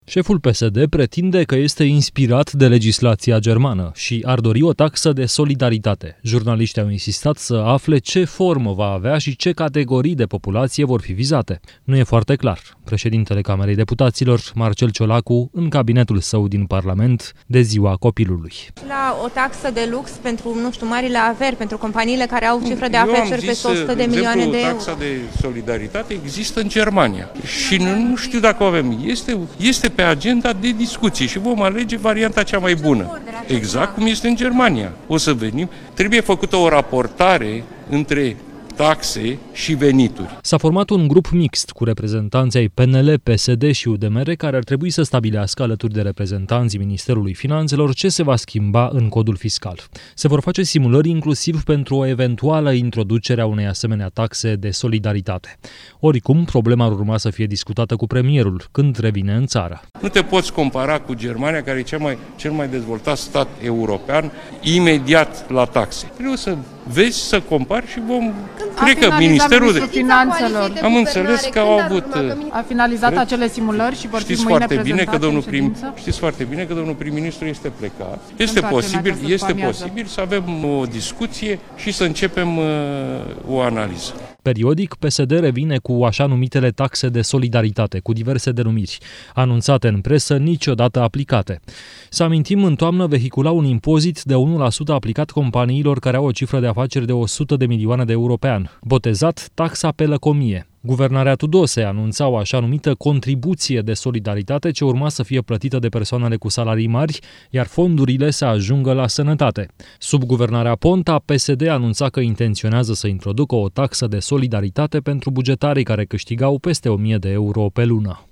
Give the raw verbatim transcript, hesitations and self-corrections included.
Șeful P S D pretinde că este inspirat de legislația germană și ar dori o taxă de solidaritate. Jurnaliștii au insistat să afle ce formă va avea și ce categorii de populație vor fi vizate. Nu e foarte clar. Președintele Camerei Deputaților, Marcel Ciolacu, în cabinetul său din Parlament de ziua copilului. La o taxă de lux pentru, nu știu, marile averi, pentru companiile care au cifră de afaceri peste o sută de milioane de euro. Taxa de solidaritate există în Germania și nu, nu știu dacă o avem. Este, este pe agenda de discuție și vom alege varianta cea mai bună. Exact cum este în Germania. O să venim. Trebuie făcută o raportare între taxe și venituri. S-a format un grup mixt cu reprezentanții ai P N L, P S D și U D M R care ar trebui să stabilească alături de reprezentanții Ministerului Finanțelor ce se va schimba în codul fiscal. Se vor face simulări inclusiv pentru o eventuală introducere a unei asemenea taxe de solidaritate. Oricum, problema ar urma să fie discutată cu premierul când revine în țară. Nu te poți compara cu Germania, care e cel mai, cel mai dezvoltat stat european, imediat la taxe. Trebuie să vezi, să compari și vom... A Cred că Ministerul de Finanțelor Am înțeles că au avut... A finalizat cred, acele simulări și vor fi mâine prezentate în ședință? Știți foarte bine că domnul prim-ministru este plecat. Este posibil, este posibil să avem o discuție și să începem uh, o analiză. Periodic, P S D revine cu așa numitele taxe de solidaritate, cu diverse denumiri, anunțate în presă, niciodată aplicate. Să amintim, în toamnă vehicula un impozit de unu la sută aplicat companiilor care au o cifră de afaceri de o sută de milioane de euro pe an, botezat taxa pe lăcomie. Guvernarea Tudose anunța o așa numită contribuție de solidaritate ce urma să fie plătită de persoanele cu salarii mari, iar fondurile să ajungă la sănătate. Sub guvernarea Ponta, P S D anunța că intenționează să introducă o taxă de solidaritate pentru bugetarii care câștigau peste o mie de euro pe lună.